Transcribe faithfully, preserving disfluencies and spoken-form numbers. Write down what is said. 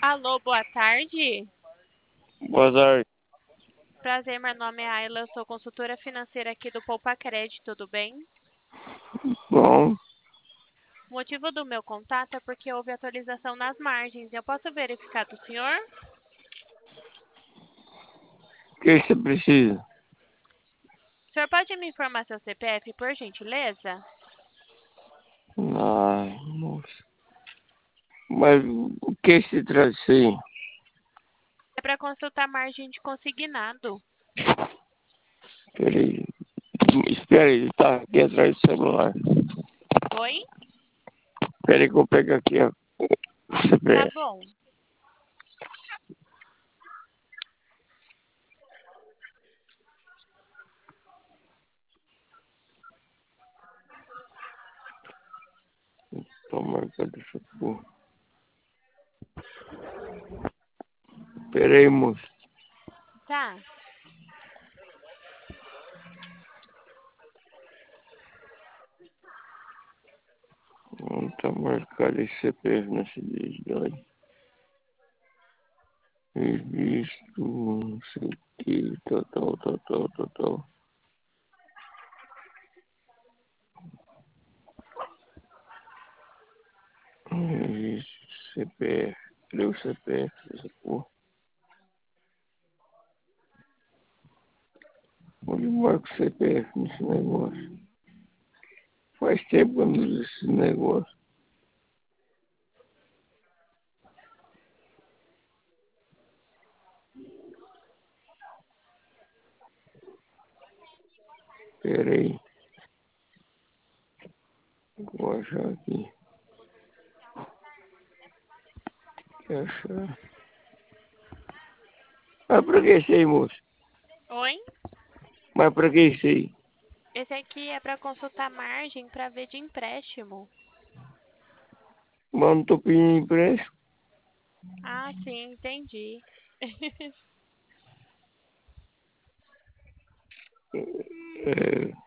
Alô, boa tarde. Boa tarde. Prazer, meu nome é Ayla, eu sou consultora financeira aqui do Poupa Crédito, tudo bem? Bom, O motivo do meu contato é porque houve atualização nas margens. Eu posso verificar do senhor? o que você precisa? O senhor pode me informar seu C P F, por gentileza? Ai, moça. Mas o que se trata disso aí? É para consultar margem de consignado. Peraí. Espera aí, tá aqui atrás do celular. Oi? Peraí que eu pego aqui a Tá C P F. bom. Tô marcando essa porra. Peraí, moço. Tá. Não tá marcado esse C P F nessa identidade. Registro, não sei o que, tal, tal, tal, tal, tal, tal. Registro, C P F. Cadê o C P F dessa porra? Onde marca o C P F nesse negócio? Faz tempo que eu não uso esse negócio. Pera aí. Vou achar aqui. Quer achar? Mas pra que isso aí, moço? Oi? Mas pra que isso aí? Esse aqui é para consultar margem para ver de empréstimo. Mas eu não tô pedindo empréstimo. Ah, sim, entendi. É,